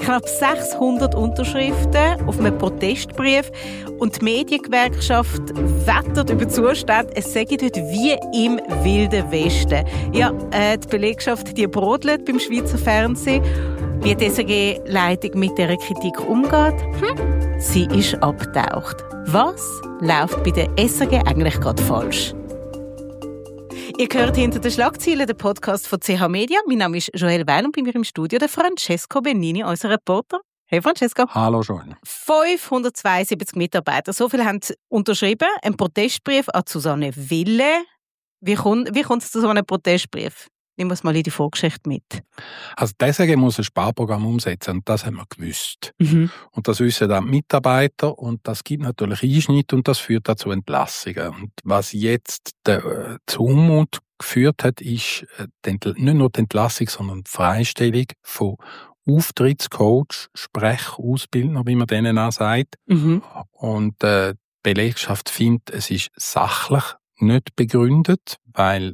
Knapp 600 Unterschriften auf einem Protestbrief und die Mediengewerkschaft wettert über Zustände. Es sei dort wie im Wilden Westen. Ja, die Belegschaft, die brodelt beim Schweizer Fernsehen. Wie die SRG-Leitung mit dieser Kritik umgeht? Sie ist abgetaucht. Was läuft bei der SRG eigentlich gerade falsch? Ihr hört «Hinter den Schlagzeilen», den Podcast von CH Media. Mein Name ist Joelle Weil und bei mir im Studio der Francesco Bennini, unser Reporter. Hey Francesco. Hallo Joelle. 572 Mitarbeiter, so viele haben unterschrieben. Ein Protestbrief an Susanne Wille. Wie kommt es zu so einem Protestbrief? Nimm uns mal in die Vorgeschichte mit. Also die SRG muss ein Sparprogramm umsetzen und das haben wir gewusst. Und das wissen dann die Mitarbeiter und das gibt natürlich Einschnitte und das führt dazu Entlassungen. Und was jetzt zu Unmut geführt hat, ist nicht nur die Entlassung, sondern die Freistellung von Auftrittscoach, Sprechausbildner, wie man denen auch sagt. Und die Belegschaft findet, es ist sachlich nicht begründet, weil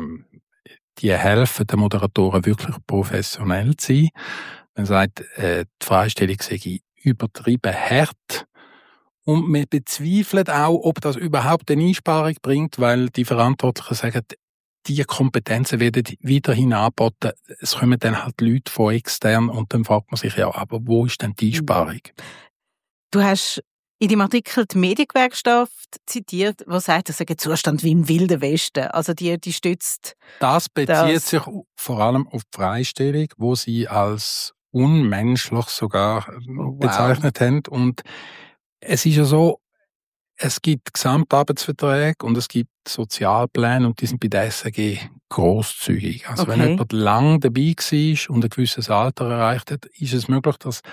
die helfen den Moderatoren wirklich professionell zu sein. Man sagt, die Freistellung sei übertrieben hart. Und man bezweifelt auch, ob das überhaupt eine Einsparung bringt, weil die Verantwortlichen sagen, diese Kompetenzen werden weiterhin angeboten. Es kommen dann halt Leute von extern und dann fragt man sich ja, aber wo ist denn die Einsparung? Du hast in deinem Artikel die Mediengewerkschaft zitiert, die sagt, das sei ein Zustand wie im Wilden Westen. Also die stützt das bezieht sich vor allem auf die Freistellung, wo sie als unmenschlich sogar bezeichnet haben. Und es ist ja so, es gibt Gesamtarbeitsverträge und es gibt Sozialpläne und die sind bei der SRG grosszügig. Also wenn jemand lang dabei war und ein gewisses Alter erreicht hat, ist es möglich, dass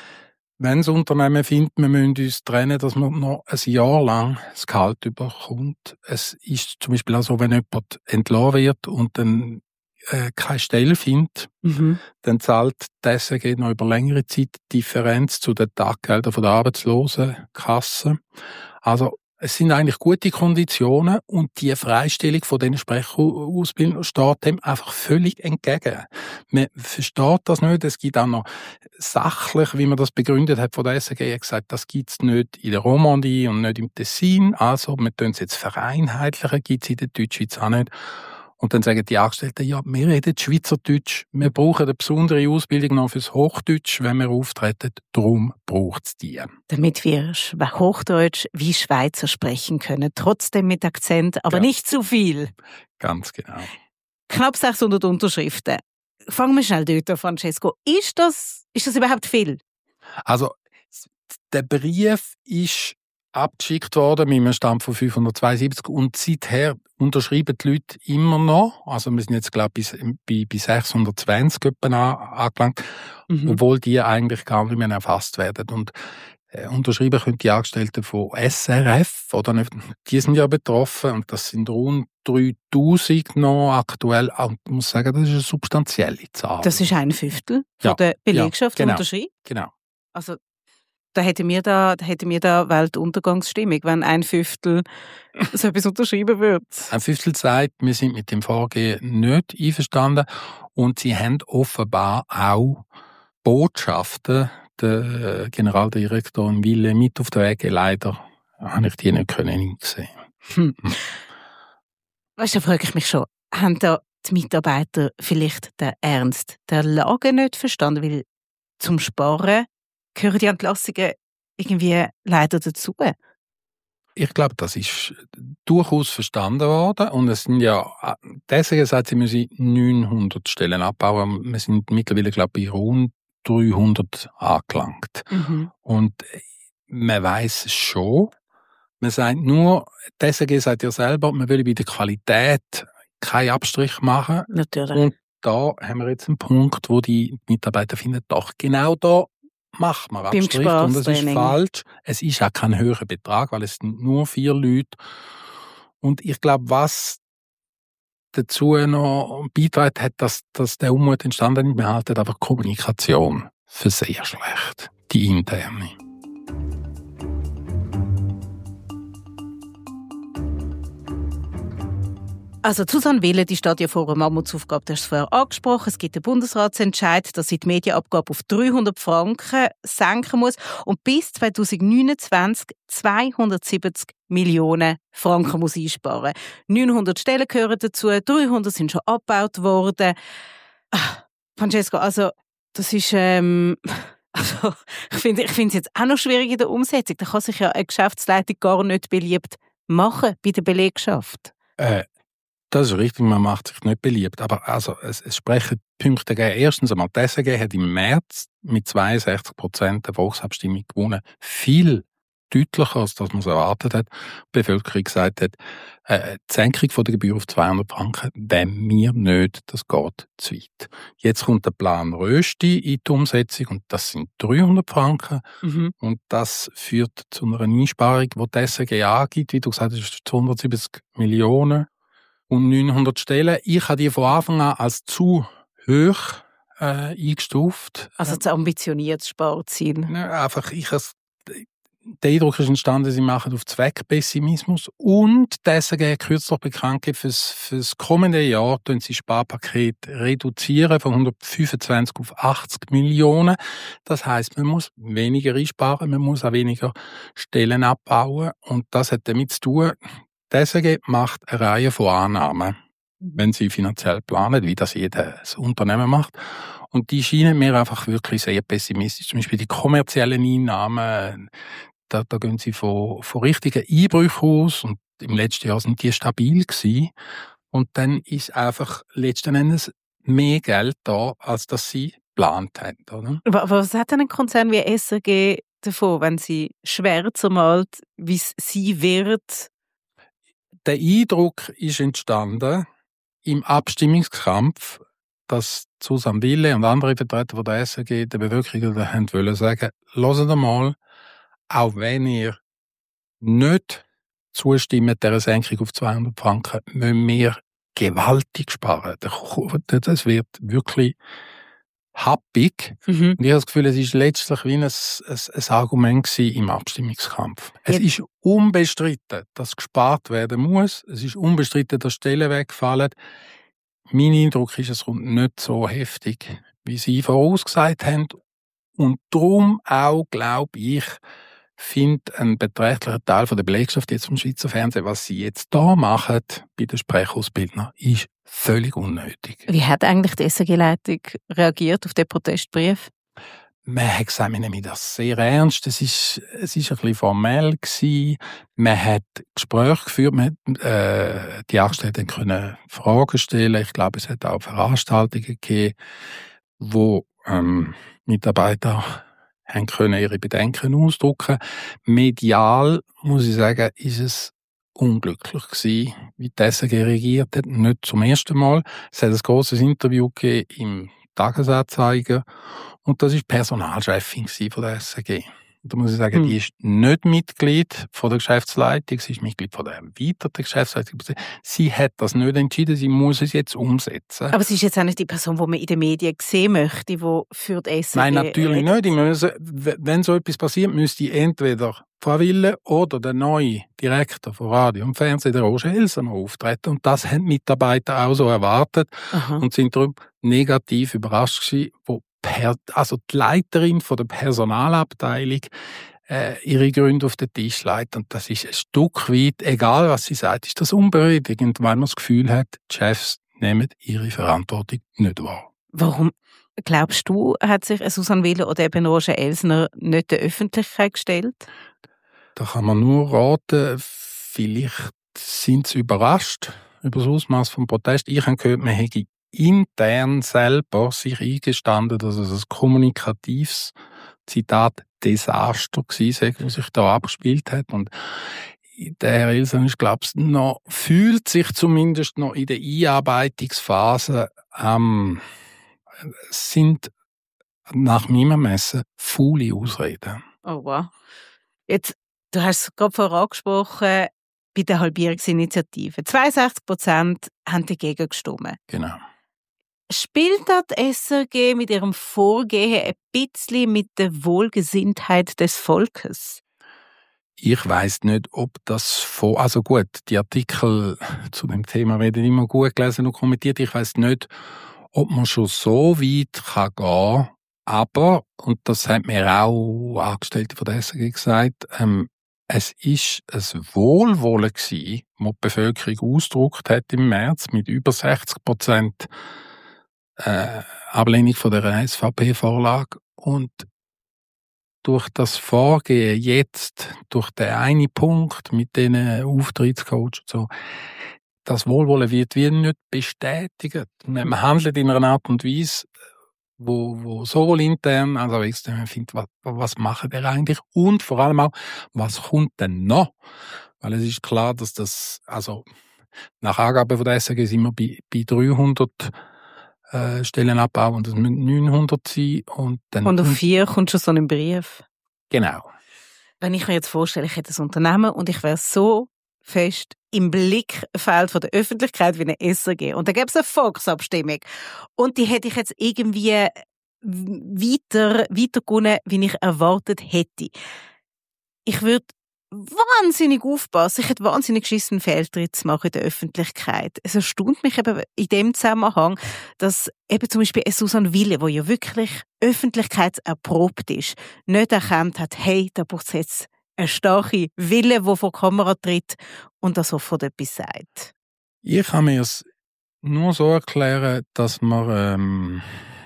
wenn das Unternehmen findet, wir müssen uns trennen, dass man noch ein Jahr lang das Gehalt überkommt. Es ist zum Beispiel auch so, wenn jemand entlassen wird und dann keine Stelle findet, dann zahlt die SRG noch über längere Zeit die Differenz zu den Taggeldern von der Arbeitslosenkasse. Also es sind eigentlich gute Konditionen und die Freistellung von diesen Sprechausbildern steht dem einfach völlig entgegen. Man versteht das nicht. Es gibt auch noch sachlich, wie man das begründet hat von der SRG, gesagt, das gibt es nicht in der Romandie und nicht im Tessin. Also wir tun es jetzt vereinheitlichen, gibt es in der Deutschschweiz auch nicht. Und dann sagen die Angestellten, ja, wir reden Schweizerdeutsch, wir brauchen eine besondere Ausbildung noch fürs Hochdeutsch, wenn wir auftreten, darum braucht es die. Damit wir Hochdeutsch wie Schweizer sprechen können, trotzdem mit Akzent, aber nicht zu viel. Ganz genau. Knapp 600 Unterschriften. Fangen wir schnell dort an, Francesco. Ist das überhaupt viel? Also, der Brief ist abgeschickt worden mit einem Stand von 572 und seither unterschreiben die Leute immer noch. Also wir sind jetzt, glaube ich, bei 620 angelangt, obwohl die eigentlich gar nicht mehr erfasst werden. Und unterschreiben können die Angestellten von SRF, oder nicht, die sind ja betroffen und das sind rund 3000 noch aktuell. Ich muss sagen, das ist eine substanzielle Zahl. Das ist 1/5 von der Belegschaft, die unterschreibt? Genau. Also da hätten wir da Weltuntergangsstimmung, wenn 1/5 so etwas unterschrieben wird. 1/5 sagt, wir sind mit dem Vorgehen nicht einverstanden und sie haben offenbar auch Botschaften der Generaldirektorin Wille mit auf den Weg. Leider habe ich die nicht sehen. Weißt du, da frage ich mich schon, haben da die Mitarbeiter vielleicht den Ernst der Lage nicht verstanden? Weil zum Sparen gehören die Entlassungen irgendwie leider dazu. Ich glaube, das ist durchaus verstanden worden. Und es sind ja, deswegen sagt sie müssen 900 Stellen abbauen. Wir sind mittlerweile, glaube ich, rund 300 angelangt. Und man weiss es schon. Man sagt nur, deswegen sagt ja selber, man will bei der Qualität keinen Abstrich machen. Natürlich. Und da haben wir jetzt einen Punkt, wo die Mitarbeiter finden, doch genau da macht man Abstrich und das ist falsch. Es ist auch kein höherer Betrag, weil es sind nur 4 Leute. Und ich glaube, was dazu noch beiträgt hat, dass der Unmut entstanden ist, wir halten aber Kommunikation für sehr schlecht, die interne. Also Susanne Wille, die steht ja vor einer Mammutsaufgabe, das hast du vorher angesprochen. Es gibt einen Bundesratsentscheid, dass sie die Medienabgabe auf 300 Franken senken muss und bis 2029 270 Millionen Franken muss einsparen. 900 Stellen gehören dazu, 300 sind schon abgebaut worden. Francesco, also das ist... Also, ich finde es jetzt auch noch schwierig in der Umsetzung. Da kann sich ja eine Geschäftsleitung gar nicht beliebt machen bei der Belegschaft. Das ist richtig, man macht sich nicht beliebt. Aber also, es sprechen Punkte dagegen. Erstens einmal, die SRG hat im März mit 62% der Volksabstimmung gewonnen. Viel deutlicher, als das man es erwartet hat. Die Bevölkerung gesagt hat, die Senkung der Gebühr auf 200 Franken wollen wir nicht, das geht zu weit. Jetzt kommt der Plan Rösti in die Umsetzung und das sind 300 Franken. Mhm. Und das führt zu einer Einsparung, die die SRG angibt, wie du gesagt hast, 270 Millionen und 900 Stellen. Ich habe die von Anfang an als zu hoch eingestuft. Also zu ambitioniertes Sparziel. Einfach, der Eindruck ist entstanden, sie machen auf Zweckpessimismus und die SRG hat kürzlich bekannt gegeben, fürs kommende Jahr reduzieren sie das Sparpaket reduzieren von 125 auf 80 Millionen. Das heisst, man muss weniger einsparen, man muss auch weniger Stellen abbauen und das hat damit zu tun, die SRG macht eine Reihe von Annahmen, wenn sie finanziell planen, wie das jedes Unternehmen macht. Und die scheinen mir einfach wirklich sehr pessimistisch. Zum Beispiel die kommerziellen Einnahmen, da gehen sie von richtigen Einbrüchen aus. Und im letzten Jahr sind die stabil gewesen. Und dann ist einfach letzten Endes mehr Geld da, als das sie geplant haben. Oder? Was hat denn ein Konzern wie SRG davon, wenn sie schwärzer malt, wie es sie wird? Der Eindruck ist entstanden im Abstimmungskampf, dass Susanne Wille und andere Vertreter der SRG der Bevölkerung wollen sagen, hört mal, auch wenn ihr nicht zustimmt dieser Senkung auf 200 Franken, müssen wir gewaltig sparen. Das wird wirklich happig. Mhm. Und ich habe das Gefühl, es war letztlich wie ein Argument im Abstimmungskampf. Es ist unbestritten, dass gespart werden muss. Es ist unbestritten, dass Stellen wegfallen. Mein Eindruck ist, es kommt nicht so heftig, wie Sie vorausgesagt haben. Und darum auch, glaube ich, findet ein beträchtlicher Teil der Belegschaft jetzt vom Schweizer Fernsehen, was sie jetzt da machen bei den Sprechausbildnern, ist völlig unnötig. Wie hat eigentlich die SRG-Leitung reagiert auf den Protestbrief? Man hat gesagt, wir nehmen das sehr ernst. Es ist ein bisschen formell gewesen. Man hat Gespräche geführt. Die Angestellten können Fragen stellen. Ich glaube, es hat auch Veranstaltungen gegeben, wo Mitarbeiter haben können ihre Bedenken ausdrücken. Medial, muss ich sagen, ist es unglücklich gewesen, wie die SRG reagiert hat. Nicht zum ersten Mal. Es hat ein grosses Interview gegeben im Tagesanzeiger. Und das war die Personalchefin von der SRG. Da muss ich sagen, die ist nicht Mitglied von der Geschäftsleitung, sie ist Mitglied von der erweiterten Geschäftsleitung. Sie hat das nicht entschieden, sie muss es jetzt umsetzen. Aber sie ist jetzt auch nicht die Person, die man in den Medien sehen möchte, die für die SRG... Nein, natürlich nicht. Wenn so etwas passiert, müsste entweder Frau Wille oder der neue Direktor von Radio und Fernsehen, der Roger Elsener, auftreten. Und das haben die Mitarbeiter auch so erwartet. Aha. Und sind darum negativ überrascht gewesen, also die Leiterin von der Personalabteilung ihre Gründe auf den Tisch legt. Und das ist ein Stück weit, egal was sie sagt, ist das unbefriedigend, weil man das Gefühl hat, die Chefs nehmen ihre Verantwortung nicht wahr. Warum, glaubst du, hat sich Susanne Wille oder eben Roger Elsner nicht der Öffentlichkeit gestellt? Da kann man nur raten, vielleicht sind sie überrascht über das Ausmaß vom Protest. Ich habe gehört, man hätte intern selber sich eingestanden, dass es ein kommunikatives Zitat Desaster gewesen ist, was sich da abgespielt hat. Und der Herr Ilsen ist, glaube ich, fühlt sich zumindest noch in der Einarbeitungsphase, sind nach meinem Ermessen faule Ausreden. Oh wow. Jetzt, du hast es gerade vorher angesprochen, bei der Halbierungsinitiative. 62% haben dagegen gestimmt. Genau. Spielt da die SRG mit ihrem Vorgehen ein bisschen mit der Wohlgesinntheit des Volkes? Ich weiss nicht, ob das also gut, die Artikel zu dem Thema werden immer gut gelesen und kommentiert. Ich weiss nicht, ob man schon so weit gehen kann. Aber, und das hat mir auch Angestellte von der SRG gesagt, es ist ein Wohlwollen gewesen, das die Bevölkerung ausgedrückt hat im März mit über 60% Ablehnung von der SVP-Vorlage. Und durch das Vorgehen jetzt, durch den einen Punkt mit diesen Auftrittscoach und so, das Wohlwollen wird wie nicht bestätigt. Man handelt in einer Art und Weise, wo sowohl intern als auch extern findet, was macht er eigentlich und vor allem auch, was kommt denn noch? Weil es ist klar, dass das, also nach Angaben von der SRG sind wir bei 300 Stellenabbau und das müssen 900 sein. Und auf 4 kommt schon so ein Brief. Genau. Wenn ich mir jetzt vorstelle, ich hätte ein Unternehmen und ich wäre so fest im Blickfeld von der Öffentlichkeit wie eine SRG. Und da gäbe es eine Volksabstimmung. Und die hätte ich jetzt irgendwie weiter gewonnen, wie ich erwartet hätte. Ich würde wahnsinnig aufpassen. Ich hätte wahnsinnig geschissen, Fehltritt zu machen in der Öffentlichkeit. Es erstaunt mich eben in dem Zusammenhang, dass eben zum Beispiel Susanne Wille, die ja wirklich öffentlichkeitserprobt ist, nicht erkannt hat, hey, da braucht es jetzt eine starke Wille, die vor die Kamera tritt und da sofort etwas sagt. Ich kann mir es nur so erklären, dass man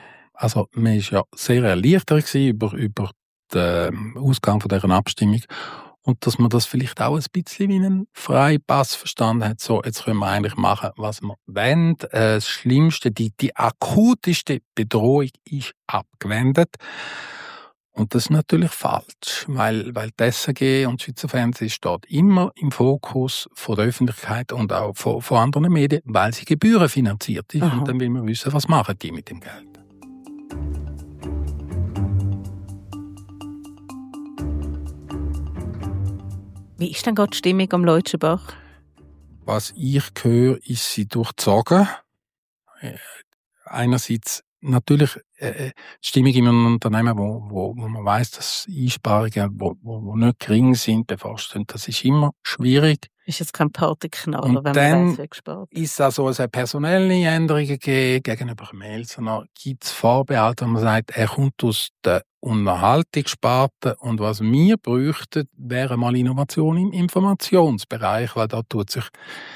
ist ja sehr erleichtert gewesen über den Ausgang von dieser Abstimmung und dass man das vielleicht auch ein bisschen wie einen Freipass verstanden hat. So, jetzt können wir eigentlich machen, was wir wollen. Das Schlimmste, die akuteste Bedrohung ist abgewendet. Und das ist natürlich falsch, weil die SRG und das Schweizer Fernsehen steht immer im Fokus von der Öffentlichkeit und auch von anderen Medien, weil sie gebührenfinanziert ist. Aha. Und dann will man wissen, was machen die mit dem Geld. Wie ist denn gerade die Stimmung am Leutschenbach? Was ich höre, ist sie durchzogen. Einerseits natürlich die Stimmung in einem Unternehmen, wo man weiss, dass Einsparungen, wo nicht gering sind, bevorstehen. Das ist immer schwierig. Ist jetzt kein Partyknaller, wenn man weiss, wie gespart. Ist es also, es hat personelle Änderungen gegeben gegenüber Melzer. Gibt es Vorbehalte, wenn man sagt, er kommt aus der Unterhaltungssparte und was wir bräuchten, wäre mal Innovation im Informationsbereich, weil da tut sich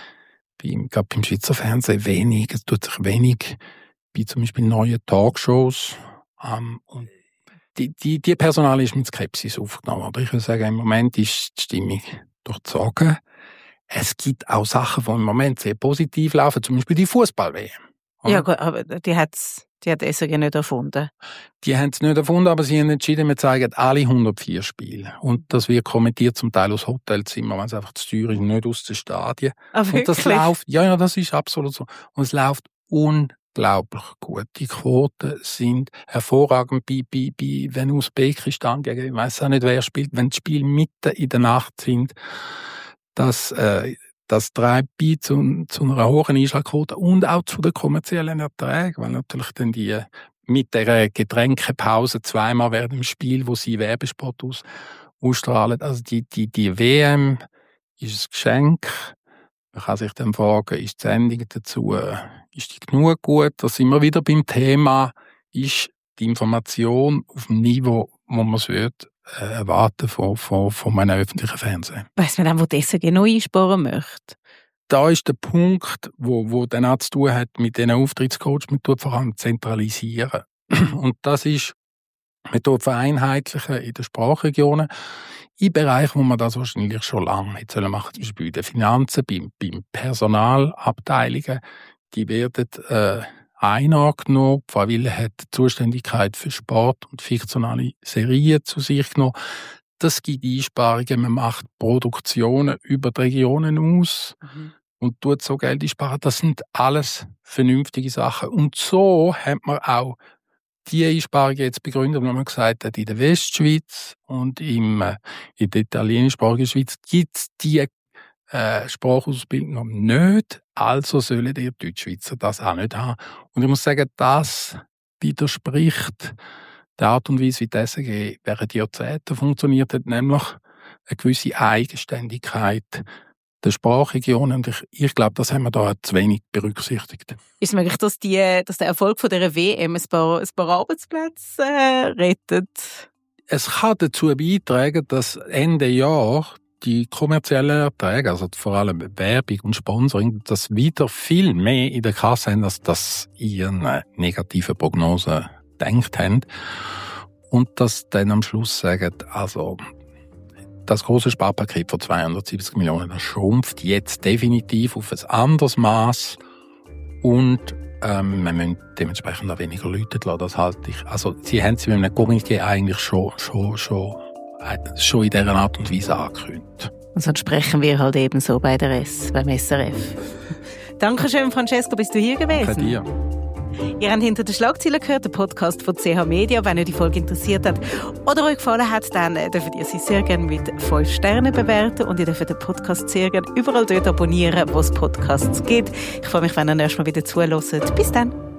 gerade beim Schweizer Fernsehen wenig, es tut sich wenig wie zum Beispiel neue Talkshows. Und die Personal ist mit Skepsis aufgenommen. Aber ich würde sagen, im Moment ist die Stimmung durchzogen. Es gibt auch Sachen, die im Moment sehr positiv laufen, zum Beispiel die Fußball-WM. Ja, gut, aber die hat SRG nicht erfunden. Die haben es nicht erfunden, aber sie haben entschieden, wir zeigen alle 104 Spiele. Und das wird kommentiert zum Teil aus Hotelzimmern, wenn es einfach zu teuer ist, nicht aus den Stadien. Aber und das läuft, ja, das ist absolut so. Und es läuft unglaublich gut. Die Quoten sind hervorragend wenn Usbekistan gegen, ich weiss auch nicht, wer spielt, wenn die Spiele mitten in der Nacht sind, das treibt bei zu einer hohen Einschlagquote und auch zu den kommerziellen Erträgen, weil natürlich dann die mit der Getränkepause zweimal während dem Spiel, wo sie Werbespot ausstrahlen. Also die WM ist ein Geschenk. Man kann sich dann fragen, ist die Sendung dazu, ist die genug gut? Da sind wir wieder beim Thema, ist die Information auf dem Niveau, wo man es erwarten von einem öffentlichen Fernsehen. Weiss man dann, wo die SRG noch einsparen möchte? Da ist der Punkt, wo dann auch zu tun hat mit diesen Auftrittscoach, man tut vor allem zentralisieren. Und das ist, man tut vereinheitlichen in den Sprachregionen, in Bereichen, wo man das wahrscheinlich schon lange hätte sollen machen, zum Beispiel bei den Finanzen, beim Personalabteilungen, die werden eingenommen. Frau Wille hat die Zuständigkeit für Sport und fiktionale Serien zu sich genommen. Das gibt Einsparungen. Man macht Produktionen über die Regionen aus und tut so Geld einsparen. Das sind alles vernünftige Sachen. Und so hat man auch die Einsparungen jetzt begründet, wenn man gesagt hat, in der Westschweiz und in der italienischsprachigen Schweiz gibt es die Sprachausbildung nicht, also sollen die Deutschschweizer das auch nicht haben. Und ich muss sagen, das widerspricht der Art und Weise, wie die SRG während Jahrzehnten funktioniert hat, nämlich eine gewisse Eigenständigkeit der Sprachregion. Und ich glaube, das haben wir da zu wenig berücksichtigt. Ist es möglich, dass der Erfolg von dieser WM ein paar Arbeitsplätze rettet? Es kann dazu beitragen, dass Ende Jahr die kommerziellen Erträge, also vor allem Werbung und Sponsoring, das wieder viel mehr in der Kasse haben, als das in ihren negativen Prognosen gedacht haben. Und dass dann am Schluss sagen, also das große Sparpaket von 270 Millionen, das schrumpft jetzt definitiv auf ein anderes Maß und wir müssen dementsprechend auch weniger Leute lassen, das halte ich. Also sie haben es mit einem Kommuniqué eigentlich schon in dieser Art und Weise angekündigt. Und sonst sprechen wir halt eben so beim SRF. Dankeschön, Francesco, bist du hier gewesen? Danke dir. Ihr habt «Hinter den Schlagzeilen» gehört, der Podcast von CH Media. Wenn euch die Folge interessiert hat oder euch gefallen hat, dann dürft ihr sie sehr gerne mit 5 Sternen bewerten und ihr dürft den Podcast sehr gerne überall dort abonnieren, wo es Podcasts gibt. Ich freue mich, wenn ihr nächstes Mal wieder zuhört. Bis dann!